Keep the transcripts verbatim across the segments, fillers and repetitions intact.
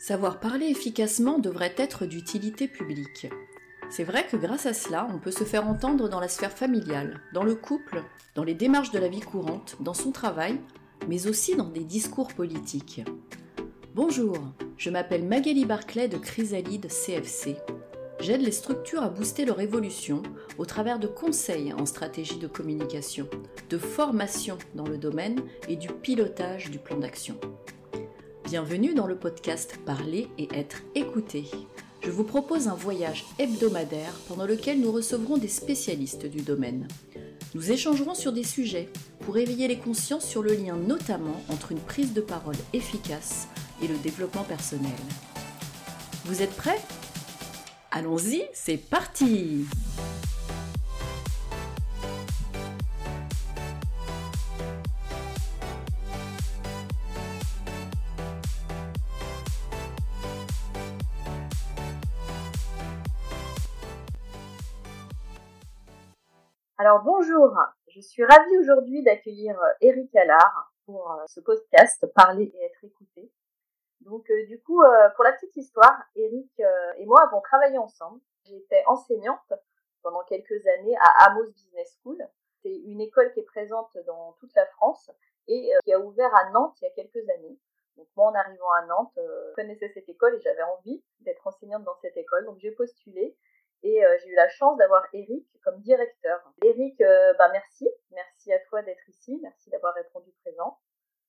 Savoir parler efficacement devrait être d'utilité publique. C'est vrai que grâce à cela, on peut se faire entendre dans la sphère familiale, dans le couple, dans les démarches de la vie courante, dans son travail, mais aussi dans des discours politiques. Bonjour, je m'appelle Magali Barclay de Chrysalide C F C. J'aide les structures à booster leur évolution au travers de conseils en stratégie de communication, de formation dans le domaine et du pilotage du plan d'action. Bienvenue dans le podcast Parler et être écouté. Je vous propose un voyage hebdomadaire pendant lequel nous recevrons des spécialistes du domaine. Nous échangerons sur des sujets pour éveiller les consciences sur le lien notamment entre une prise de parole efficace et le développement personnel. Vous êtes prêts ? Allons-y, c'est parti ! Alors bonjour, je suis ravie aujourd'hui d'accueillir Eric Allard pour euh, ce podcast Parler et être écouté. Donc euh, du coup, euh, pour la petite histoire, Eric euh, et moi avons travaillé ensemble. J'étais enseignante pendant quelques années à Amos Business School. C'est une école qui est présente dans toute la France et euh, qui a ouvert à Nantes il y a quelques années. Donc moi, en arrivant à Nantes, euh, je connaissais cette école et j'avais envie d'être enseignante dans cette école. Donc j'ai postulé. Et euh, j'ai eu la chance d'avoir Eric comme directeur. Eric, euh, bah merci. Merci à toi d'être ici. Merci d'avoir répondu présent.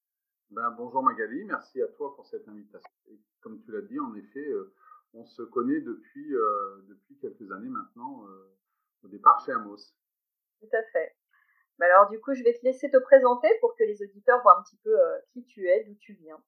Ben, bonjour Magali, merci à toi pour cette invitation. Et comme tu l'as dit, en effet, euh, on se connaît depuis, euh, depuis quelques années maintenant, euh, au départ chez Amos. Tout à fait. Bah alors du coup, je vais te laisser te présenter pour que les auditeurs voient un petit peu euh, qui tu es, d'où tu viens.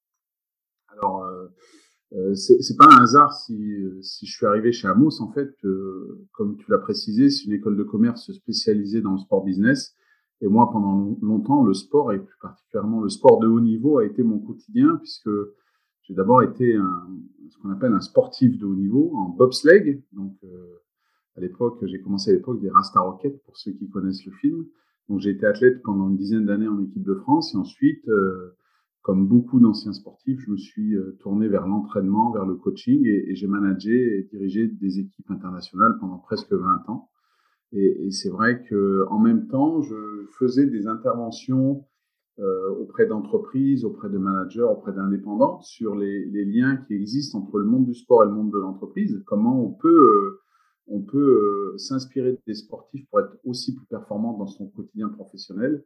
Alors, euh, Euh, c'est, c'est pas un hasard si, si je suis arrivé chez Amos. En fait, euh, comme tu l'as précisé, c'est une école de commerce spécialisée dans le sport business. Et moi, pendant longtemps, le sport, et plus particulièrement le sport de haut niveau, a été mon quotidien, puisque j'ai d'abord été un, ce qu'on appelle un sportif de haut niveau en bobsleigh. Donc, euh, à l'époque, j'ai commencé à l'époque des Rasta Rockets, pour ceux qui connaissent le film. Donc, j'ai été athlète pendant une dizaine d'années en équipe de France, et ensuite, euh, comme beaucoup d'anciens sportifs, je me suis tourné vers l'entraînement, vers le coaching et, et j'ai managé et dirigé des équipes internationales pendant presque vingt ans. Et, et c'est vrai qu'en même temps, je faisais des interventions euh, auprès d'entreprises, auprès de managers, auprès d'indépendants sur les, les liens qui existent entre le monde du sport et le monde de l'entreprise. Comment on peut, euh, on peut euh, s'inspirer des sportifs pour être aussi plus performant dans son quotidien professionnel.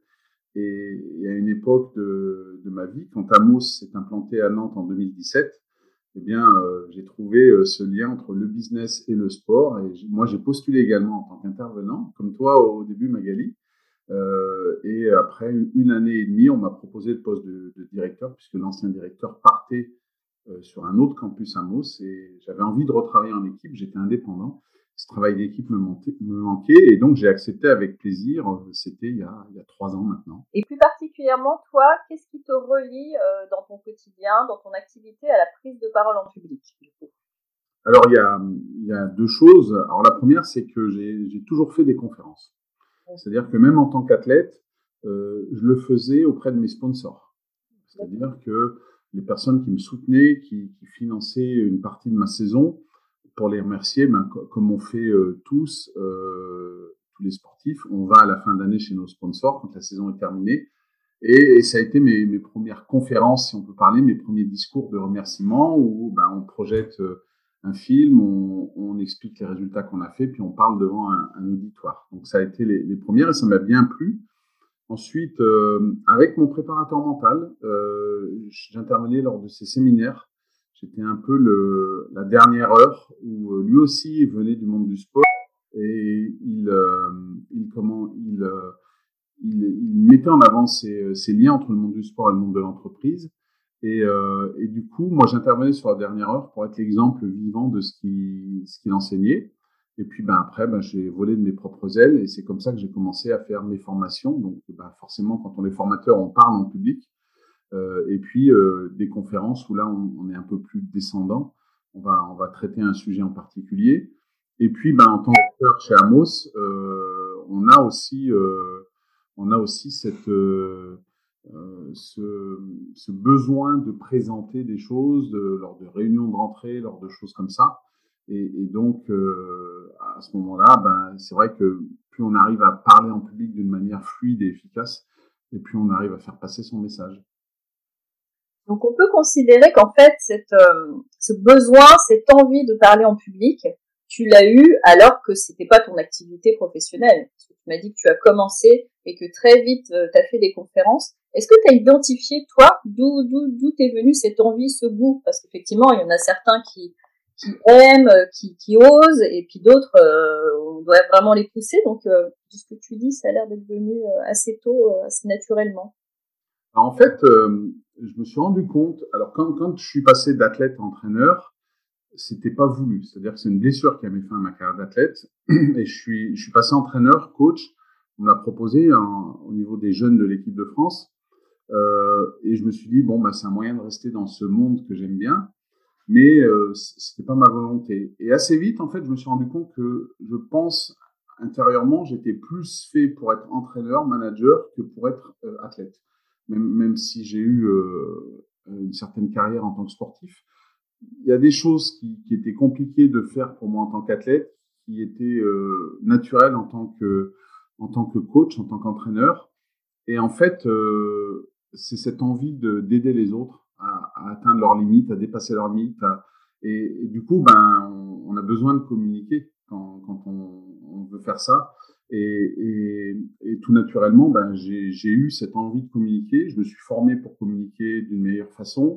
Et, et à une époque de, de ma vie, quand Amos s'est implanté à Nantes en deux mille dix-sept, eh bien, euh, j'ai trouvé euh, ce lien entre le business et le sport. Et j- moi, j'ai postulé également en tant qu'intervenant, comme toi au début, Magali. Euh, et après une année et demie, on m'a proposé le poste de, de directeur, puisque l'ancien directeur partait euh, sur un autre campus Amos. Et j'avais envie de retravailler en équipe, j'étais indépendant. Ce travail d'équipe me, montait, me manquait et donc j'ai accepté avec plaisir. C'était il y a, il y a trois ans maintenant. Et plus particulièrement, toi, qu'est-ce qui te relie euh, dans ton quotidien, dans ton activité à la prise de parole en public, du coup ? Alors, il y a, il y a deux choses. Alors, la première, c'est que j'ai, j'ai toujours fait des conférences. C'est-à-dire que même en tant qu'athlète, euh, je le faisais auprès de mes sponsors. C'est-à-dire que les personnes qui me soutenaient, qui, qui finançaient une partie de ma saison, pour les remercier, ben, comme on fait euh, tous, euh, tous les sportifs, on va à la fin d'année chez nos sponsors quand la saison est terminée. Et, et ça a été mes, mes premières conférences, si on peut parler, mes premiers discours de remerciement où ben, on projette euh, un film, on, on explique les résultats qu'on a fait, puis on parle devant un, un auditoire. Donc ça a été les, les premières et ça m'a bien plu. Ensuite, euh, avec mon préparateur mental, euh, j'intervenais lors de ces séminaires. J'étais un peu le, la dernière heure où lui aussi venait du monde du sport et il, euh, il comment, il, euh, il, il mettait en avant ces, ces liens entre le monde du sport et le monde de l'entreprise. Et, euh, et du coup, moi, j'intervenais sur la dernière heure pour être l'exemple vivant de ce qu'il, ce qu'il enseignait. Et puis, ben, après, ben, j'ai volé de mes propres ailes et c'est comme ça que j'ai commencé à faire mes formations. Donc, ben, forcément, quand on est formateur, on parle en public. Euh, et puis, euh, des conférences où là, on, on est un peu plus descendant. On va, on va traiter un sujet en particulier. Et puis, ben, en tant qu'acteur chez Amos, euh, on a aussi, euh, on a aussi cette, euh, euh, ce, ce besoin de présenter des choses de, lors de réunions de rentrée, lors de choses comme ça. Et, et donc, euh, à ce moment-là, ben, c'est vrai que plus on arrive à parler en public d'une manière fluide et efficace, et plus on arrive à faire passer son message. Donc, on peut considérer qu'en fait, cette, euh, ce besoin, cette envie de parler en public, tu l'as eu alors que c'était pas ton activité professionnelle. Parce que tu m'as dit que tu as commencé et que très vite, euh, tu as fait des conférences. Est-ce que tu as identifié, toi, d'où, d'où, d'où t'est venue cette envie, ce goût? Parce qu'effectivement, il y en a certains qui, qui aiment, qui, qui osent, et puis d'autres, euh, on doit vraiment les pousser. Donc, euh, de ce que tu dis, ça a l'air d'être venu assez tôt, euh, assez naturellement. Alors, en fait, euh, je me suis rendu compte, alors quand, quand je suis passé d'athlète à entraîneur, c'était pas voulu. C'est-à-dire que c'est une blessure qui a mis fin à ma carrière d'athlète. Et je suis, je suis passé entraîneur, coach. On m'a proposé en, au niveau des jeunes de l'équipe de France. Euh, et je me suis dit, bon, bah, c'est un moyen de rester dans ce monde que j'aime bien. Mais euh, c'était pas ma volonté. Et assez vite, en fait, je me suis rendu compte que je pense intérieurement, j'étais plus fait pour être entraîneur, manager, que pour être euh, athlète. Même, même si j'ai eu euh, une certaine carrière en tant que sportif, il y a des choses qui, qui étaient compliquées de faire pour moi en tant qu'athlète, qui étaient euh, naturelles en tant que en tant que coach, en tant qu'entraîneur. Et en fait, euh, c'est cette envie de d'aider les autres à, à atteindre leurs limites, à dépasser leurs limites. À, et, et du coup, ben, on, on a besoin de communiquer quand, quand on, on veut faire ça. Et, et, et tout naturellement, ben, j'ai, j'ai eu cette envie de communiquer. Je me suis formé pour communiquer d'une meilleure façon.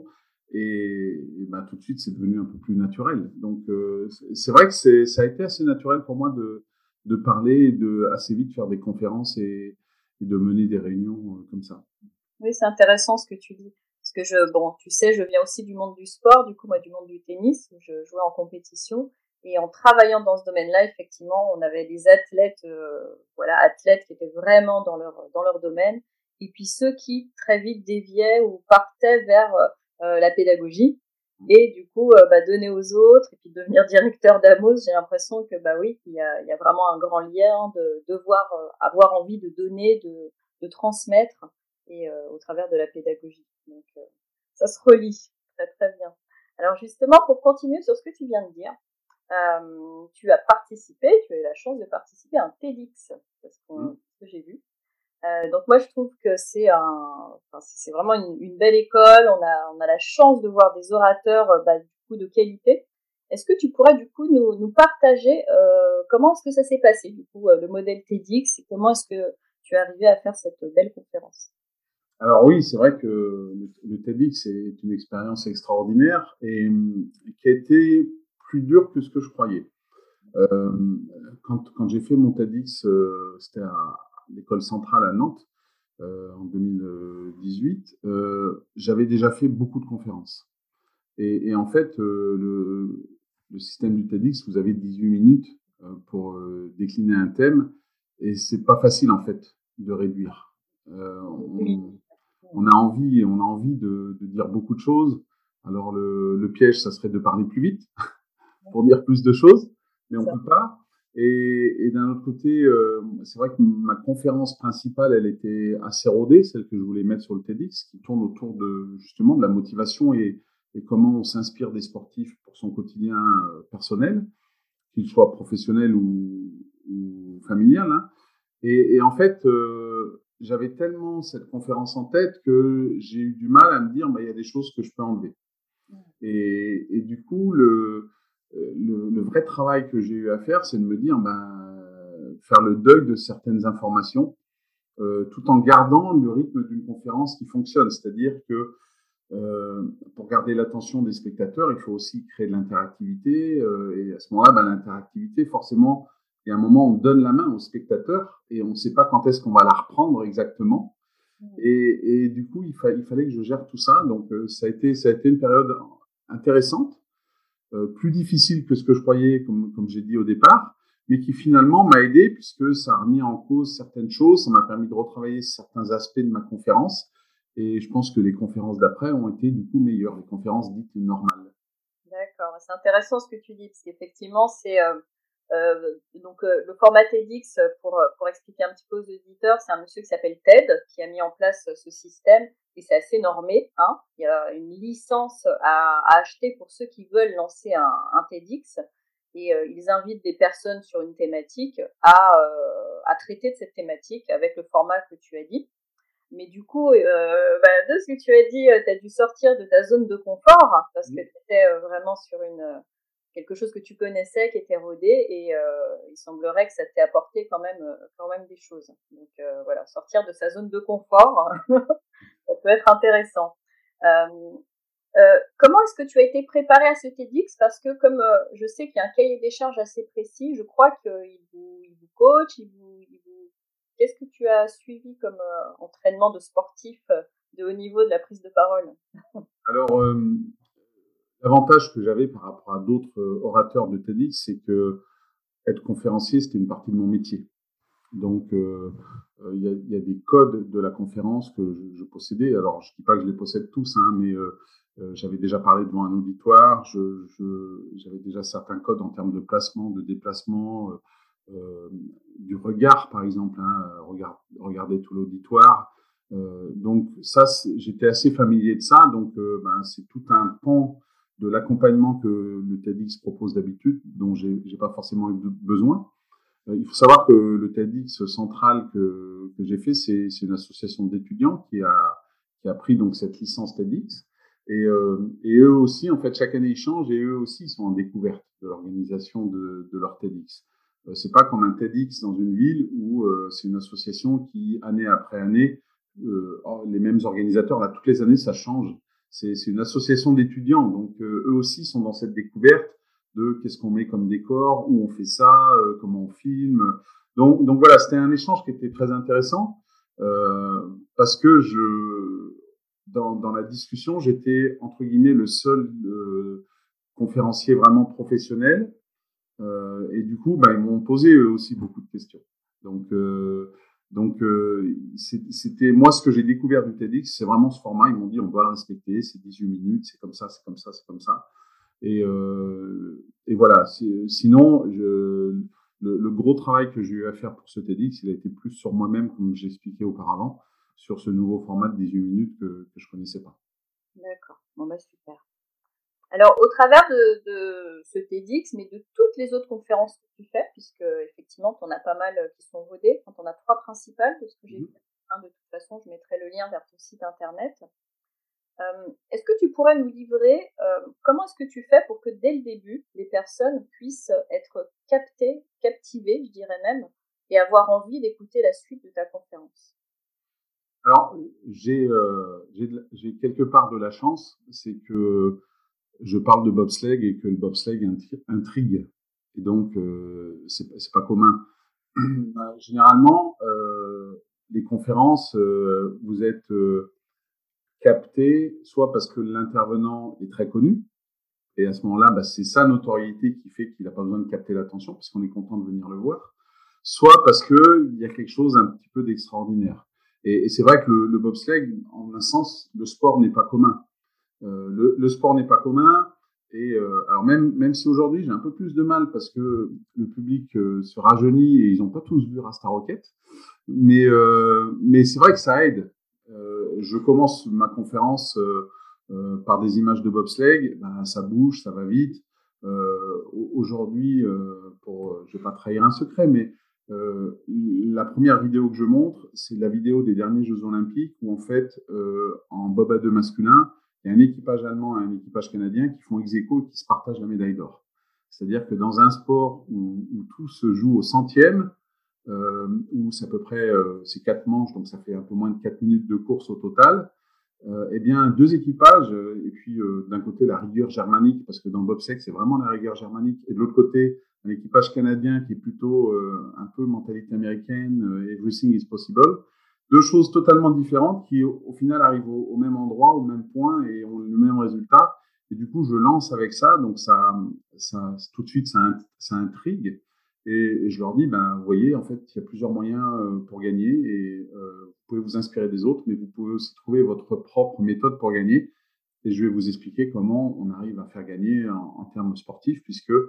Et, et ben, tout de suite, c'est devenu un peu plus naturel. Donc, euh, c'est vrai que c'est, ça a été assez naturel pour moi de, de parler et de assez vite faire des conférences et, et de mener des réunions euh, comme ça. Oui, c'est intéressant ce que tu dis. Parce que je, bon, tu sais, je viens aussi du monde du sport, du coup, moi, du monde du tennis, où je jouais en compétition. Et en travaillant dans ce domaine-là, effectivement, on avait des athlètes, euh, voilà, athlètes qui étaient vraiment dans leur, dans leur domaine. Et puis ceux qui très vite déviaient ou partaient vers euh, la pédagogie. Et du coup, euh, bah, donner aux autres et puis devenir directeur d'Amos, j'ai l'impression que, bah oui, il y a, il y a vraiment un grand lien de devoir euh, avoir envie de donner, de, de transmettre et euh, au travers de la pédagogie. Donc, euh, ça se relie très très bien. Alors justement, pour continuer sur ce que tu viens de dire, euh, tu as participé, tu as eu la chance de participer à un TEDx, parce que, mmh. que j'ai vu. Euh, donc moi, je trouve que c'est un, enfin, c'est vraiment une, une belle école. On a, on a la chance de voir des orateurs, bah, du coup, de qualité. Est-ce que tu pourrais du coup nous, nous partager euh, comment est-ce que ça s'est passé, du coup, euh, le modèle TEDx, et comment est-ce que tu es arrivé à faire cette belle conférence? Alors oui, c'est vrai que le, le TEDx est une expérience extraordinaire et qui a été plus dure que ce que je croyais. Euh, quand, quand j'ai fait mon TEDx, euh, c'était à l'école centrale à Nantes euh, en deux mille dix-huit, euh, j'avais déjà fait beaucoup de conférences. Et, et en fait, euh, le, le système du TEDx, vous avez dix-huit minutes euh, pour euh, décliner un thème et c'est pas facile en fait de réduire. Euh, on, on a envie, on a envie de, de dire beaucoup de choses. Alors le, le piège, ça serait de parler plus vite pour dire plus de choses, mais on peut pas. Et, et d'un autre côté, euh, c'est vrai que ma conférence principale, elle était assez rodée, celle que je voulais mettre sur le TEDx, qui tourne autour de justement de la motivation et, et comment on s'inspire des sportifs pour son quotidien euh, personnel, qu'il soit professionnel ou, ou familial. Hein. Et, et en fait, euh, j'avais tellement cette conférence en tête que j'ai eu du mal à me dire, bah, il y a des choses que je peux enlever. Et, et du coup, le, le, le vrai travail que j'ai eu à faire, c'est de me dire, ben, faire le deuil de certaines informations, euh, tout en gardant le rythme d'une conférence qui fonctionne. C'est-à-dire que euh, pour garder l'attention des spectateurs, il faut aussi créer de l'interactivité. Euh, et à ce moment-là, ben, l'interactivité, forcément, il y a un moment où on donne la main au spectateur et on ne sait pas quand est-ce qu'on va la reprendre exactement. Et, et du coup, il, fa- il fallait que je gère tout ça. Donc, euh, ça a été, ça a été une période intéressante, euh, plus difficile que ce que je croyais, comme, comme j'ai dit au départ, mais qui finalement m'a aidé puisque ça a remis en cause certaines choses, ça m'a permis de retravailler certains aspects de ma conférence. Et je pense que les conférences d'après ont été du coup meilleures, les conférences dites normales. D'accord, c'est intéressant ce que tu dis, parce qu'effectivement, c'est, euh, Euh, donc euh, le format TEDx, pour, pour expliquer un petit peu aux auditeurs, c'est un monsieur qui s'appelle Ted qui a mis en place ce système et c'est assez normé. Hein. Il y a une licence à, à acheter pour ceux qui veulent lancer un, un TEDx et euh, ils invitent des personnes sur une thématique à, euh, à traiter de cette thématique avec le format que tu as dit. Mais du coup, euh, bah, de ce que tu as dit, tu as dû sortir de ta zone de confort parce que tu étais vraiment sur une quelque chose que tu connaissais, qui était rodé, et euh, il semblerait que ça t'ait apporté quand même, quand même des choses. Donc euh, voilà, sortir de sa zone de confort, ça peut être intéressant. Euh, euh, comment est-ce que tu as été préparé à ce TEDx? Parce que comme euh, je sais qu'il y a un cahier des charges assez précis, je crois qu'il vous, il vous coach, il vous, il vous... Qu'est-ce que tu as suivi comme euh, entraînement de sportif de haut niveau de la prise de parole? Alors, euh, l'avantage que j'avais par rapport à d'autres orateurs de TEDx, c'est que être conférencier, c'était une partie de mon métier. Donc, il euh, euh, y, a, y a des codes de la conférence que je, je possédais. Alors, je ne dis pas que je les possède tous, hein, mais euh, euh, j'avais déjà parlé devant un auditoire. Je, je, j'avais déjà certains codes en termes de placement, de déplacement, euh, euh, du regard, par exemple. Hein, regard, regarder tout l'auditoire. Euh, donc, ça, j'étais assez familier de ça. Donc, euh, ben, c'est tout un pan de l'accompagnement que le TEDx propose d'habitude, dont j'ai, j'ai pas forcément eu besoin. Il faut savoir que le TEDx central que, que j'ai fait, c'est, c'est une association d'étudiants qui a, qui a pris donc cette licence TEDx. Et, euh, et eux aussi, en fait, chaque année, ils changent et eux aussi, ils sont en découverte de l'organisation de, de leur TEDx. Euh, c'est pas comme un TEDx dans une ville où euh, c'est une association qui, année après année, euh, les mêmes organisateurs, là, toutes les années, ça change. C'est, c'est une association d'étudiants, donc euh, eux aussi sont dans cette découverte de qu'est-ce qu'on met comme décor, où on fait ça, euh, comment on filme. Donc, donc voilà, c'était un échange qui était très intéressant euh, parce que je, dans, dans la discussion, j'étais entre guillemets le seul euh, conférencier vraiment professionnel euh, et du coup, bah, ils m'ont posé eux aussi beaucoup de questions. Donc, euh, donc euh, c'était moi ce que j'ai découvert du TEDx, c'est vraiment ce format. Ils m'ont dit on doit le respecter, c'est dix-huit minutes, c'est comme ça, c'est comme ça, c'est comme ça. Et, euh, et voilà. Sinon, je, le, le gros travail que j'ai eu à faire pour ce TEDx, il a été plus sur moi-même, comme j'expliquais auparavant, sur ce nouveau format de dix-huit minutes que, que je connaissais pas. D'accord. Bon bah super. Alors, au travers de, de ce TEDx, mais de toutes les autres conférences que tu fais, puisque effectivement, tu en as pas mal qui sont rodées, tu en as trois principales, de ce que j'ai vu. Mmh. De toute façon, je mettrai le lien vers ton site internet. Euh, est-ce que tu pourrais nous livrer euh, comment est-ce que tu fais pour que dès le début, les personnes puissent être captées, captivées, je dirais même, et avoir envie d'écouter la suite de ta conférence? Alors, j'ai, euh, j'ai, j'ai quelque part de la chance, c'est que je parle de bobsleigh et que le bobsleigh intrigue. Et donc, euh, c'est, c'est pas commun. Généralement, euh, les conférences, euh, vous êtes euh, capté soit parce que l'intervenant est très connu, et à ce moment-là, bah, c'est sa notoriété qui fait qu'il n'a pas besoin de capter l'attention, parce qu'on est content de venir le voir, soit parce qu'il y a quelque chose un petit peu d'extraordinaire. Et, et c'est vrai que le, le bobsleigh, en un sens, le sport n'est pas commun. Euh, le, le sport n'est pas commun. Et euh, alors même, même si aujourd'hui j'ai un peu plus de mal parce que le public euh, se rajeunit et ils n'ont pas tous vu Rasta Rocket, mais, euh, mais c'est vrai que ça aide. Euh, je commence ma conférence euh, euh, par des images de bobsleigh, ben, ça bouge, ça va vite. Euh, aujourd'hui, euh, pour, je vais pas trahir un secret, mais euh, la première vidéo que je montre, c'est la vidéo des derniers Jeux Olympiques où en fait, euh, en bob à deux masculin, il y a un équipage allemand et un équipage canadien qui font ex-aequo et qui se partagent la médaille d'or. C'est-à-dire que dans un sport où, où tout se joue au centième, euh, où c'est à peu près euh, c'est quatre manches, donc ça fait un peu moins de quatre minutes de course au total, euh, eh bien deux équipages, euh, et puis euh, d'un côté la rigueur germanique, parce que dans le bobsleigh c'est vraiment la rigueur germanique, et de l'autre côté un équipage canadien qui est plutôt euh, un peu mentalité américaine, euh, everything is possible. Deux choses totalement différentes qui, au, au final, arrivent au, au, même endroit, au même point et ont le même résultat. Et du coup, je lance avec ça, donc ça, ça tout de suite, ça, ça intrigue. Et, et je leur dis, ben, vous voyez, en fait, il y a plusieurs moyens euh, pour gagner et euh, vous pouvez vous inspirer des autres, mais vous pouvez aussi trouver votre propre méthode pour gagner. Et je vais vous expliquer comment on arrive à faire gagner en, en termes sportifs, puisque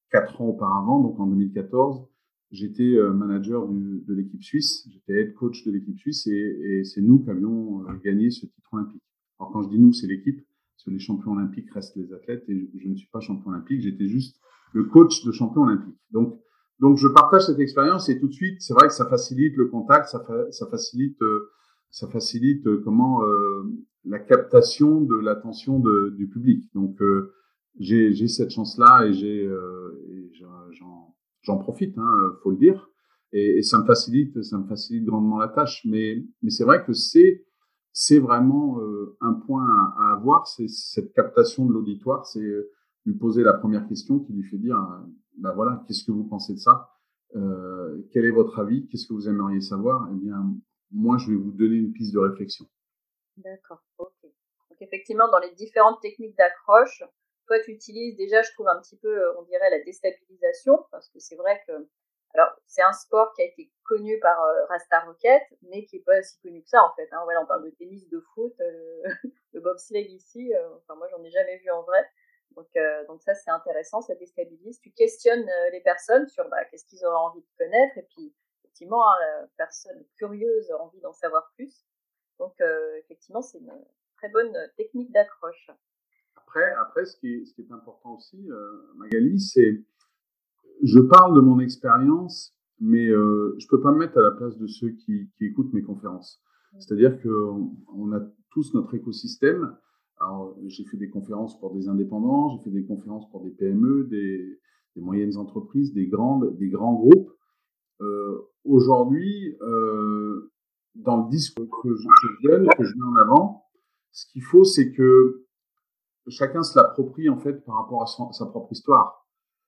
quatre ans auparavant, donc en deux mille quatorze, j'étais manager du, de l'équipe suisse, j'étais head coach de l'équipe suisse et, et c'est nous qui avions gagné ce titre olympique. Alors quand je dis nous, c'est l'équipe, parce que les champions olympiques restent les athlètes et je, je ne suis pas champion olympique, j'étais juste le coach de champion olympique. Donc, donc je partage cette expérience et tout de suite, c'est vrai que ça facilite le contact, ça, fa, ça facilite, euh, ça facilite euh, comment euh, la captation de l'attention de, du public. Donc euh, j'ai, j'ai cette chance-là et j'ai, euh, et j'en, j'en profite, hein, faut le dire. Et, et ça me facilite, ça me facilite grandement la tâche. Mais, mais c'est vrai que c'est, c'est vraiment euh, un point à, à avoir, c'est cette captation de l'auditoire, c'est lui poser la première question qui lui fait dire, ben voilà, qu'est-ce que vous pensez de ça, euh, quel est votre avis, qu'est-ce que vous aimeriez savoir. Eh bien, moi, je vais vous donner une piste de réflexion. D'accord, ok. Donc effectivement, dans les différentes techniques d'accroche, toi, tu utilises déjà, je trouve, un petit peu, on dirait, la déstabilisation, parce que c'est vrai que, alors, c'est un sport qui a été connu par euh, Rasta Rocket, mais qui est pas si connu que ça, en fait. Hein. Voilà, on parle de tennis, de foot, euh, de bobsleigh ici. Euh, enfin, moi, j'en ai jamais vu en vrai. Donc, euh, donc ça, c'est intéressant, ça déstabilise. Tu questionnes euh, les personnes sur bah, qu'est-ce qu'ils auraient envie de connaître, et puis, effectivement, hein, la personne curieuse a envie d'en savoir plus. Donc, euh, effectivement, c'est une très bonne technique d'accroche. Après, après ce, qui est, ce qui est important aussi, euh, Magali, c'est je parle de mon expérience, mais euh, je peux pas me mettre à la place de ceux qui, qui écoutent mes conférences. C'est-à-dire qu'on on a tous notre écosystème. Alors, j'ai fait des conférences pour des indépendants, j'ai fait des conférences pour des P M E, des, des moyennes entreprises, des grandes, des grands groupes. Euh, aujourd'hui, euh, dans le discours que je, que je donne, que je mets en avant, ce qu'il faut, c'est que chacun se l'approprie en fait par rapport à son, sa propre histoire.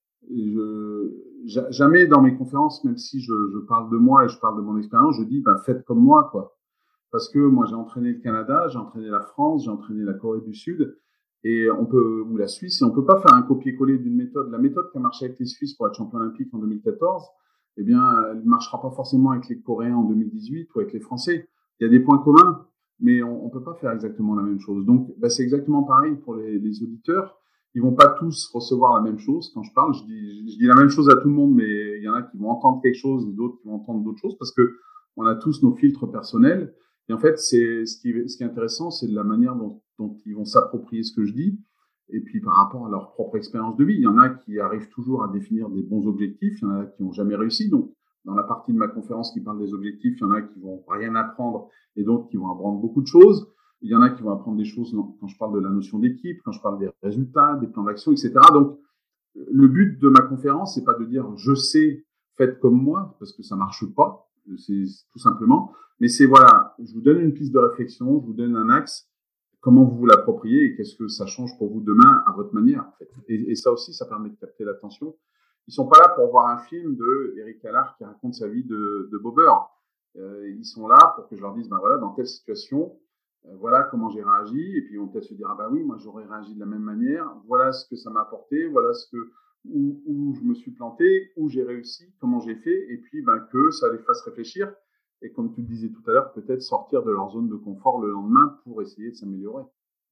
Je, jamais dans mes conférences, même si je, je parle de moi et je parle de mon expérience, je dis bah, faites comme moi, quoi. Parce que moi j'ai entraîné le Canada, j'ai entraîné la France, j'ai entraîné la Corée du Sud et on peut ou la Suisse et on peut pas faire un copier-coller d'une méthode. La méthode qui a marché avec les Suisses pour être champion olympique en deux mille quatorze, eh bien, elle ne marchera pas forcément avec les Coréens en deux mille dix-huit ou avec les Français. Il y a des points communs, mais on ne peut pas faire exactement la même chose. Donc, bah, c'est exactement pareil pour les, les auditeurs. Ils vont pas tous recevoir la même chose. Quand je parle, je dis, je dis la même chose à tout le monde, mais il y en a qui vont entendre quelque chose et d'autres qui vont entendre d'autres choses parce que on a tous nos filtres personnels. Et en fait, c'est ce qui, ce qui est intéressant, c'est de la manière dont, dont ils vont s'approprier ce que je dis. Et puis par rapport à leur propre expérience de vie, il y en a qui arrivent toujours à définir des bons objectifs, il y en a qui n'ont jamais réussi. Donc, dans la partie de ma conférence qui parle des objectifs, il y en a qui vont rien apprendre et d'autres qui vont apprendre beaucoup de choses. Il y en a qui vont apprendre des choses quand je parle de la notion d'équipe, quand je parle des résultats, des plans d'action, et cetera. Donc, le but de ma conférence, c'est pas de dire je sais, faites comme moi, parce que ça marche pas, c'est tout simplement. Mais c'est voilà, je vous donne une piste de réflexion, je vous donne un axe, comment vous vous l'appropriez et qu'est-ce que ça change pour vous demain à votre manière. En fait. et, et ça aussi, ça permet de capter l'attention. Ils sont pas là pour voir un film de Eric Allard qui raconte sa vie de, de bobber. Euh, ils sont là pour que je leur dise, ben voilà, dans telle situation, euh, voilà comment j'ai réagi. Et puis ils vont peut-être se dire, ah ben oui, moi j'aurais réagi de la même manière. Voilà ce que ça m'a apporté. Voilà ce que où, où je me suis planté, où j'ai réussi, comment j'ai fait. Et puis ben que ça les fasse réfléchir. Et comme tu le disais tout à l'heure, peut-être sortir de leur zone de confort le lendemain pour essayer de s'améliorer.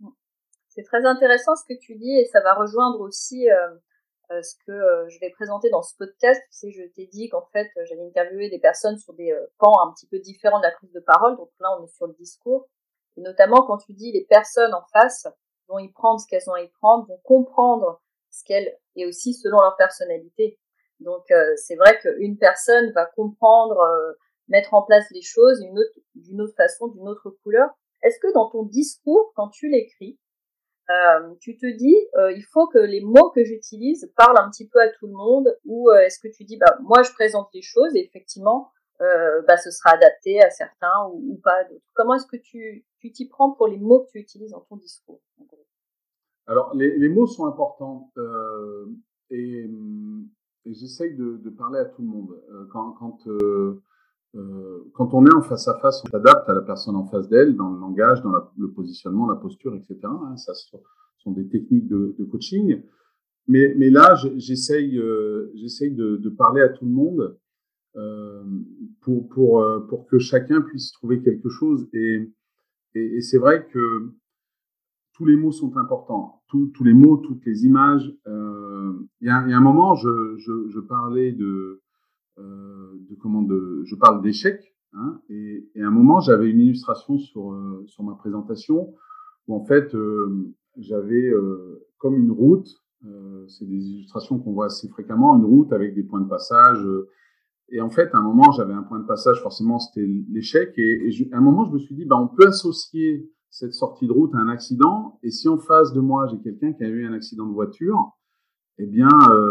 C'est très intéressant ce que tu dis et ça va rejoindre aussi euh, euh, ce que euh, je vais présenter dans ce podcast. Tu sais, je t'ai dit qu'en fait, j'allais interviewer des personnes sur des euh, pans un petit peu différents de la prise de parole. Donc là, on est sur le discours. Et notamment quand tu dis les personnes en face vont y prendre ce qu'elles ont à y prendre, vont comprendre ce qu'elles, et aussi selon leur personnalité. Donc euh, c'est vrai qu'une personne va comprendre, euh, mettre en place les choses d'une autre, d'une autre façon, d'une autre couleur. Est-ce que dans ton discours, quand tu l'écris, euh, tu te dis, euh, il faut que les mots que j'utilise parlent un petit peu à tout le monde, ou euh, est-ce que tu dis, bah moi je présente les choses et effectivement, euh, bah ce sera adapté à certains ou, ou pas à d'autres. Comment est-ce que tu tu t'y prends pour les mots que tu utilises dans ton discours? Alors les, les mots sont importants euh, et, et j'essaye de, de parler à tout le monde. Euh, quand quand euh, Euh, quand on est en face à face, on s'adapte à la personne en face d'elle, dans le langage, dans la, le positionnement, la posture, et cetera. Hein, ça ce sont des techniques de, de coaching. Mais, mais là, j'essaye, euh, j'essaye de, de parler à tout le monde euh, pour, pour, euh, pour que chacun puisse trouver quelque chose. Et, et, et c'est vrai que tous les mots sont importants. Tous, tous les mots, toutes les images. Euh, il y a, il y a un moment, je, je, je parlais de, euh, de comment de, je parle d'échecs. Hein, et, et à un moment, j'avais une illustration sur euh, sur ma présentation où en fait, euh, j'avais euh, comme une route. Euh, c'est des illustrations qu'on voit assez fréquemment, une route avec des points de passage. Euh, et en fait, à un moment, j'avais un point de passage. Forcément, c'était l'échec. Et, et je, à un moment, je me suis dit, bah, on peut associer cette sortie de route à un accident. Et si en face de moi, j'ai quelqu'un qui a eu un accident de voiture, eh bien,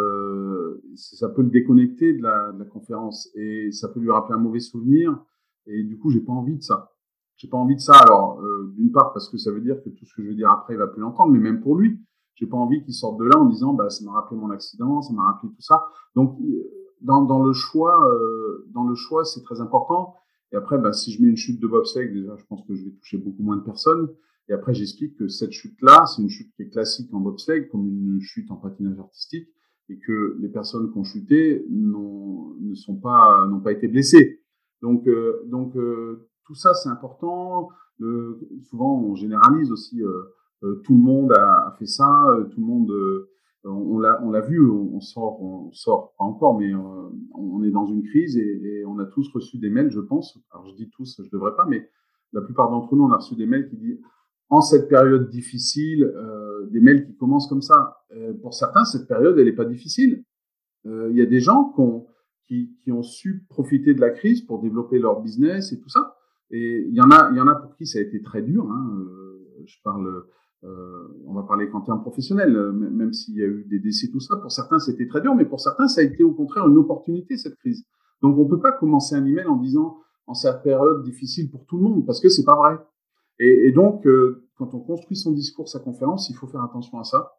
euh, ça peut le déconnecter de la, de la conférence et ça peut lui rappeler un mauvais souvenir. Et du coup, j'ai pas envie de ça. J'ai pas envie de ça. Alors, euh, d'une part, parce que ça veut dire que tout ce que je vais dire après, il va plus l'entendre, mais même pour lui, j'ai pas envie qu'il sorte de là en disant, bah, ça m'a rappelé mon accident, ça m'a rappelé tout ça. Donc, dans, dans le choix, euh, dans le choix, c'est très important. Et après, bah, si je mets une chute de bobsleigh, déjà, je pense que je vais toucher beaucoup moins de personnes. Et après, j'explique que cette chute-là, c'est une chute qui est classique en bobsleigh, comme une chute en patinage artistique, et que les personnes qui ont chuté n'ont, ne sont pas, n'ont pas été blessées. Donc, euh, donc euh, tout ça, c'est important. Le, souvent, on généralise aussi. Euh, euh, tout le monde a, a fait ça. Euh, tout le monde, euh, on l'a, on l'a vu. On, on sort, on sort pas encore, mais euh, on est dans une crise et, et on a tous reçu des mails, je pense. Alors, je dis tous, je devrais pas, mais la plupart d'entre nous, on a reçu des mails qui disent en cette période difficile, euh, des mails qui commencent comme ça. Euh, pour certains, cette période, elle n'est pas difficile. Euh, il y a des gens qui ont, qui, qui ont su profiter de la crise pour développer leur business et tout ça. Et il y en a, il y en a pour qui ça a été très dur. Hein. Euh, je parle, euh, on va parler qu'en termes professionnels, même s'il y a eu des décès, tout ça. Pour certains, c'était très dur, mais pour certains, ça a été au contraire une opportunité, cette crise. Donc, on peut pas commencer un email en disant en cette période difficile pour tout le monde, parce que c'est pas vrai. Et, et donc, euh, quand on construit son discours, sa conférence, il faut faire attention à ça,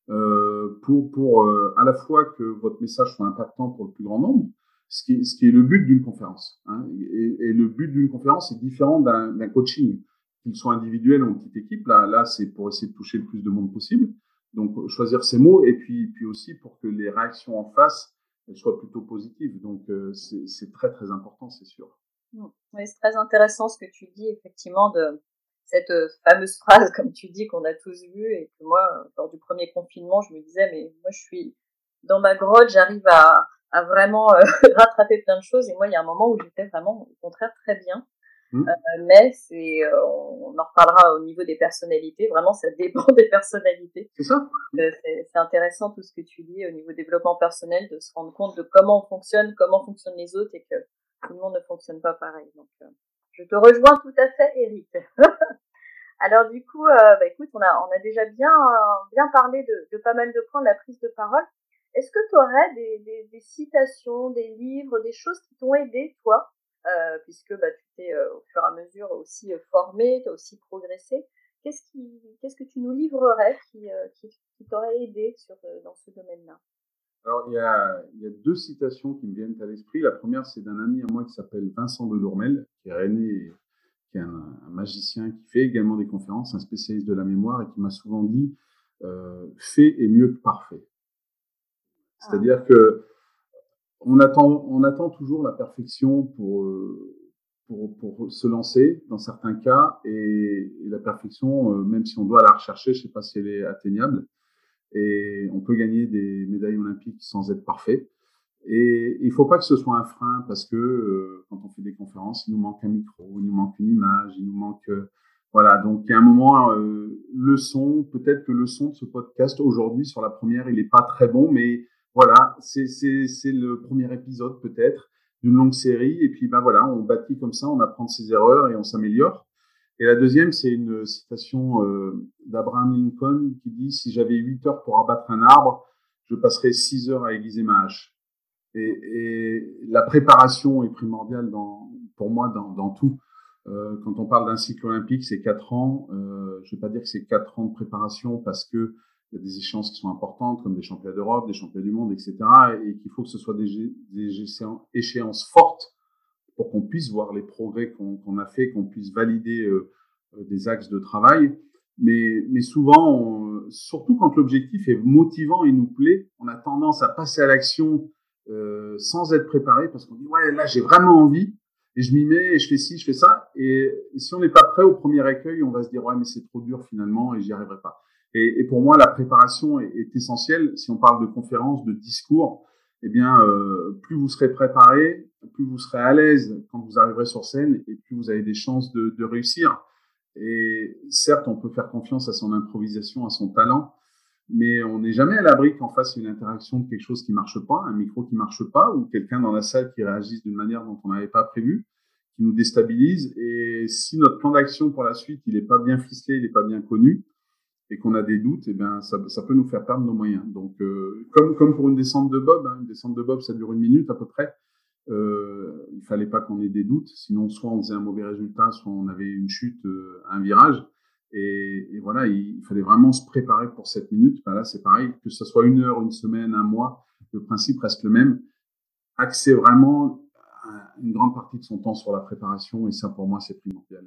euh, pour, pour euh, à la fois que votre message soit impactant pour le plus grand nombre, ce qui, ce qui est le but d'une conférence. Hein. Et, et le but d'une conférence est différent d'un, d'un coaching, qu'il soit individuel ou en petite équipe. Là, là, c'est pour essayer de toucher le plus de monde possible. Donc, choisir ses mots et puis, puis aussi pour que les réactions en face elles soient plutôt positives. Donc, euh, c'est, c'est très, très important, c'est sûr. Oui, c'est très intéressant ce que tu dis, effectivement, de cette fameuse phrase, comme tu dis, qu'on a tous vue et que moi, lors du premier confinement, je me disais, mais moi, je suis dans ma grotte, j'arrive à, à vraiment euh, rattraper plein de choses. Et moi, il y a un moment où j'étais vraiment, au contraire, très bien. Mmh. Euh, mais c'est, euh, on en reparlera au niveau des personnalités. Vraiment, ça dépend des personnalités. C'est ça. Euh, c'est, c'est intéressant tout ce que tu dis au niveau développement personnel, de se rendre compte de comment on fonctionne, comment fonctionnent les autres et que tout le monde ne fonctionne pas pareil. Donc, euh, je te rejoins tout à fait, Eric. Alors du coup, euh, bah, écoute, on a, on a déjà bien, euh, bien parlé de, de pas mal de points de la prise de parole. Est-ce que tu aurais des, des, des citations, des livres, des choses qui t'ont aidé, toi, euh, puisque bah, tu t'es euh, au fur et à mesure aussi euh, formé, tu as aussi progressé. Qu'est-ce, qui, qu'est-ce que tu nous livrerais qui, euh, qui, qui t'aurait aidé sur, euh, dans ce domaine-là? Alors, il y, a, il y a deux citations qui me viennent à l'esprit. La première, c'est d'un ami à moi qui s'appelle Vincent Delourmel, qui est René, qui est un, un magicien qui fait également des conférences, un spécialiste de la mémoire, et qui m'a souvent dit euh, « fait est mieux que parfait ». C'est-à-dire ah. que on attend, on attend toujours la perfection pour, pour, pour se lancer, dans certains cas, et, et la perfection, même si on doit la rechercher, je ne sais pas si elle est atteignable, et on peut gagner des médailles olympiques sans être parfait. Et il ne faut pas que ce soit un frein parce que euh, quand on fait des conférences, il nous manque un micro, il nous manque une image, il nous manque... Euh, voilà, donc il y a un moment, euh, le son, peut-être que le son de ce podcast aujourd'hui sur la première, il n'est pas très bon, mais voilà, c'est, c'est, c'est le premier épisode peut-être d'une longue série. Et puis ben voilà, on bâtit comme ça, on apprend de ses erreurs et on s'améliore. Et la deuxième, c'est une citation euh, d'Abraham Lincoln qui dit « Si j'avais huit heures pour abattre un arbre, je passerais six heures à aiguiser ma hache ». Et, et la préparation est primordiale dans, pour moi dans, dans tout. Euh, quand on parle d'un cycle olympique, c'est quatre ans. Euh, je ne vais pas dire que c'est quatre ans de préparation parce que il y a des échéances qui sont importantes, comme des championnats d'Europe, des championnats du monde, et cetera. Et qu'il faut que ce soit des, des échéances fortes pour qu'on puisse voir les progrès qu'on, qu'on a fait, qu'on puisse valider euh, des axes de travail. Mais, mais souvent, on, surtout quand l'objectif est motivant et nous plaît, on a tendance à passer à l'action euh, sans être préparé parce qu'on dit « ouais, là, j'ai vraiment envie ». Et je m'y mets, et je fais ci, je fais ça. Et, et si on n'est pas prêt au premier écueil, on va se dire ouais mais c'est trop dur finalement et j'y arriverai pas. Et, et pour moi la préparation est, est essentielle. Si on parle de conférences, de discours, eh bien euh, plus vous serez préparé, plus vous serez à l'aise quand vous arriverez sur scène et plus vous avez des chances de, de réussir. Et certes, on peut faire confiance à son improvisation, à son talent, mais on n'est jamais à l'abri qu'en face il y ait une interaction de quelque chose qui marche pas, un micro qui marche pas, ou quelqu'un dans la salle qui réagisse d'une manière dont on n'avait pas prévu, qui nous déstabilise. Et si notre plan d'action pour la suite il n'est pas bien ficelé, il n'est pas bien connu, et qu'on a des doutes, eh bien ça, ça peut nous faire perdre nos moyens. Donc euh, comme comme pour une descente de bob, hein, une descente de bob ça dure une minute à peu près. Euh, il fallait pas qu'on ait des doutes, sinon soit on faisait un mauvais résultat, soit on avait une chute, euh, un virage. Et, et voilà, il, il fallait vraiment se préparer pour cette minute. Ben là, c'est pareil, que ce soit une heure, une semaine, un mois, le principe reste le même. Axer vraiment une grande partie de son temps sur la préparation, et ça pour moi c'est primordial.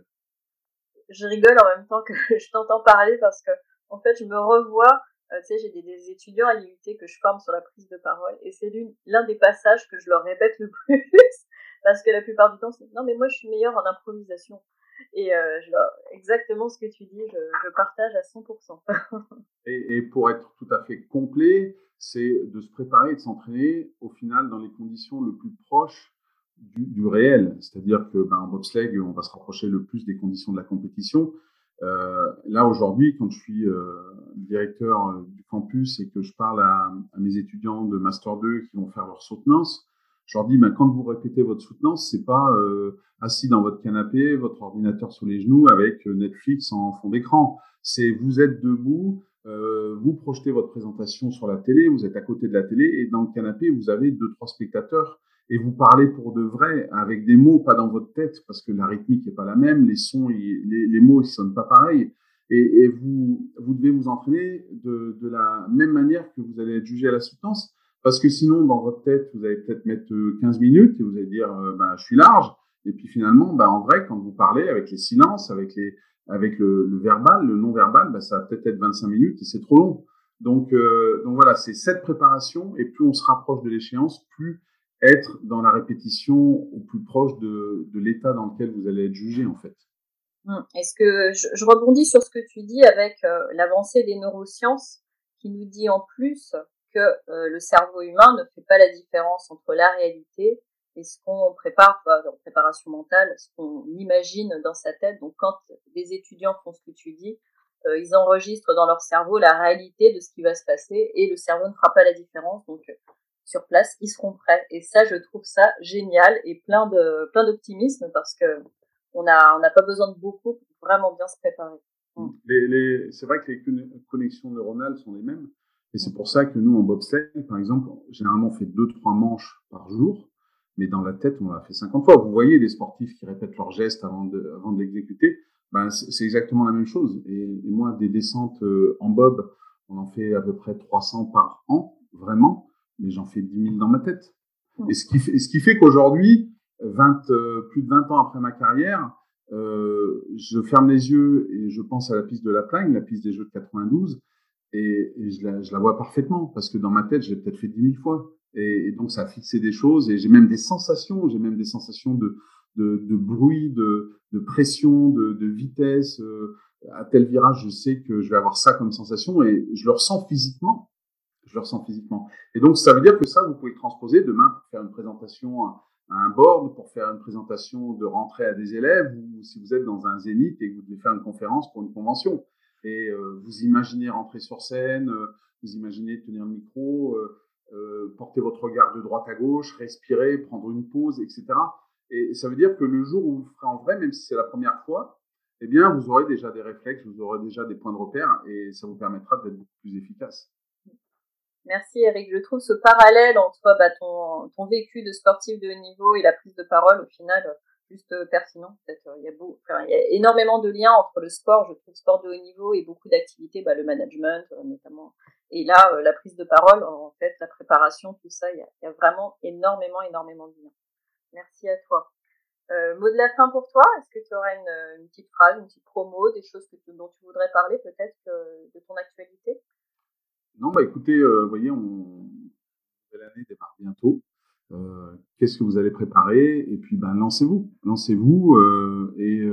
Je rigole en même temps que je t'entends parler parce que en fait je me revois. Euh, tu sais, j'ai des, des étudiants à l'I U T que je forme sur la prise de parole et c'est l'une, l'un des passages que je leur répète le plus parce que la plupart du temps c'est non mais moi je suis meilleure en improvisation et euh, je leur, exactement ce que tu dis, je, je partage à cent pour cent. et, et pour être tout à fait complet, c'est de se préparer et de s'entraîner au final dans les conditions le plus proches du, du réel, c'est-à-dire que ben, en bobsleigh on va se rapprocher le plus des conditions de la compétition. Euh, là aujourd'hui, quand je suis euh, directeur euh, du campus et que je parle à, à mes étudiants de master deux qui vont faire leur soutenance, je leur dis ben, quand vous répétez votre soutenance, c'est pas euh, assis dans votre canapé, votre ordinateur sous les genoux avec Netflix en fond d'écran. C'est vous êtes debout, euh, vous projetez votre présentation sur la télé, vous êtes à côté de la télé et dans le canapé vous avez deux trois spectateurs. Et vous parlez pour de vrai, avec des mots, pas dans votre tête, parce que la rythmique n'est pas la même, les sons, ils, les, les mots, ils sonnent pas pareil. Et, et vous, vous devez vous entraîner de, de la même manière que vous allez être jugé à la soutenance, parce que sinon, dans votre tête, vous allez peut-être mettre quinze minutes et vous allez dire, euh, ben, je suis large. Et puis finalement, ben, en vrai, quand vous parlez avec les silences, avec les, avec le, le verbal, le non-verbal, ben, ça va peut-être être vingt-cinq minutes et c'est trop long. Donc, euh, donc voilà, c'est cette préparation, et plus on se rapproche de l'échéance, plus être dans la répétition au plus proche de, de l'état dans lequel vous allez être jugé, en fait. Est-ce que je, je rebondis sur ce que tu dis avec euh, l'avancée des neurosciences qui nous dit en plus que euh, le cerveau humain ne fait pas la différence entre la réalité et ce qu'on prépare, enfin, en préparation mentale, ce qu'on imagine dans sa tête. Donc quand des étudiants font ce que tu dis, euh, ils enregistrent dans leur cerveau la réalité de ce qui va se passer et le cerveau ne fera pas la différence. Donc sur place, ils seront prêts. Et ça, je trouve ça génial et plein de plein d'optimisme parce que on a on n'a pas besoin de beaucoup pour vraiment bien se préparer. Les, les, c'est vrai que les connexions neuronales sont les mêmes. Et c'est pour ça que nous, en bobsleigh, par exemple, généralement, on fait deux, trois manches par jour. Mais dans la tête, on l'a fait cinquante fois. Vous voyez les sportifs qui répètent leurs gestes avant de, avant de l'exécuter. Ben, c'est exactement la même chose. Et, et moi, des descentes en bob, on en fait à peu près trois cents par an, vraiment. Mais j'en fais dix mille dans ma tête. Et ce qui fait, ce qui fait qu'aujourd'hui, vingt, euh, plus de vingt ans après ma carrière, euh, je ferme les yeux et je pense à la piste de la Plagne, la piste des Jeux de quatre-vingt-douze, et, et je, la, je la vois parfaitement parce que dans ma tête, je l'ai peut-être fait dix mille fois. Et, et donc, ça a fixé des choses et j'ai même des sensations, j'ai même des sensations de, de, de bruit, de, de pression, de, de vitesse. Euh, à tel virage, je sais que je vais avoir ça comme sensation et je le ressens physiquement. Je le ressens physiquement. Et donc, ça veut dire que ça, vous pouvez le transposer demain pour faire une présentation à un board, pour faire une présentation de rentrée à des élèves, ou si vous êtes dans un zénith et que vous devez faire une conférence pour une convention. Et euh, vous imaginez rentrer sur scène, euh, vous imaginez tenir le micro, euh, euh, porter votre regard de droite à gauche, respirer, prendre une pause, et cetera. Et ça veut dire que le jour où vous le ferez en vrai, même si c'est la première fois, eh bien, vous aurez déjà des réflexes, vous aurez déjà des points de repère et ça vous permettra d'être beaucoup plus efficace. Merci Eric. Je trouve ce parallèle entre bah, ton, ton vécu de sportif de haut niveau et la prise de parole au final juste pertinent. Peut-être il y a beau, enfin, il y a énormément de liens entre le sport, je trouve sport de haut niveau et beaucoup d'activités, bah, le management notamment. Et là, la prise de parole, en fait, la préparation, tout ça, il y a, il y a vraiment énormément, énormément de liens. Merci à toi. Euh, mot de la fin pour toi. Est-ce que tu aurais une, une petite phrase, une petite promo, des choses que tu, dont tu voudrais parler peut-être euh, de ton actualité? Non, bah écoutez, euh, vous voyez, on... l'année démarre bientôt. Euh, qu'est-ce que vous allez préparer? Et puis, ben, lancez-vous, lancez-vous euh, et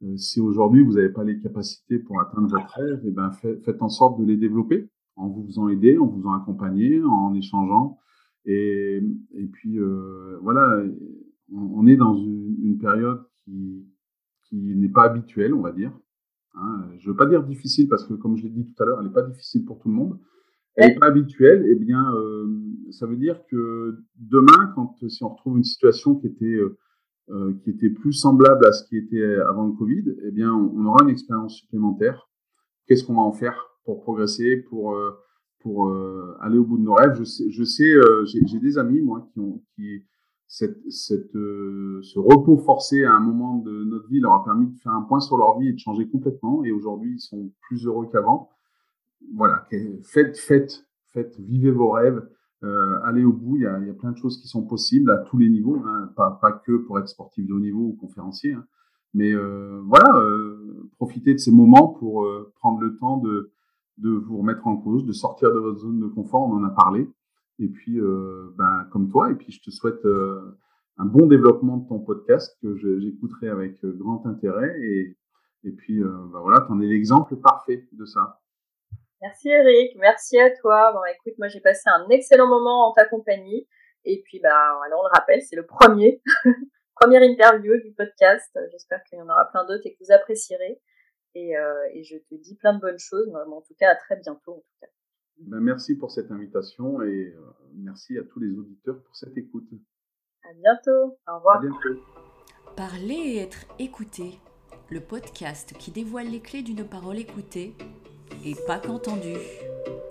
Euh, si aujourd'hui vous n'avez pas les capacités pour atteindre votre rêve, eh ben fait, faites en sorte de les développer en vous faisant aider, en vous faisant accompagner, en échangeant. Et, et puis euh, voilà, on, on est dans une, une période qui, qui n'est pas habituelle, on va dire. Hein. Je ne veux pas dire difficile parce que, comme je l'ai dit tout à l'heure, elle n'est pas difficile pour tout le monde. Elle n'est pas habituelle. Eh bien, euh, ça veut dire que demain, quand si on retrouve une situation qui était euh, Euh, qui était plus semblable à ce qui était avant le Covid, eh bien, on, on aura une expérience supplémentaire. Qu'est-ce qu'on va en faire pour progresser, pour euh, pour euh, aller au bout de nos rêves? Je sais, je sais, euh, j'ai, j'ai des amis moi qui ont qui cette cette euh, ce repos forcé à un moment de notre vie leur a permis de faire un point sur leur vie et de changer complètement. Et aujourd'hui, ils sont plus heureux qu'avant. Voilà, faites, faites, faites, vivez vos rêves. Euh, allez au bout, il y, a, il y a plein de choses qui sont possibles à tous les niveaux, hein, pas, pas que pour être sportif de haut niveau ou conférencier, hein, mais euh, voilà, euh, profitez de ces moments pour euh, prendre le temps de, de vous remettre en cause, de sortir de votre zone de confort, on en a parlé, et puis euh, ben, comme toi, et puis je te souhaite euh, un bon développement de ton podcast que je, j'écouterai avec euh, grand intérêt, et, et puis euh, ben voilà, tu en es l'exemple parfait de ça. Merci Eric, merci à toi. Bon, écoute, moi j'ai passé un excellent moment en ta compagnie. Et puis, bah, voilà, on le rappelle, c'est le premier, première interview du podcast. J'espère qu'il y en aura plein d'autres et que vous apprécierez. Et, euh, et je te dis plein de bonnes choses. Mais en tout cas, à très bientôt. En tout cas. Ben, merci pour cette invitation et euh, merci à tous les auditeurs pour cette écoute. À bientôt. Au revoir. À bientôt. Parler et être écouté, le podcast qui dévoile les clés d'une parole écoutée et pas qu'entendue.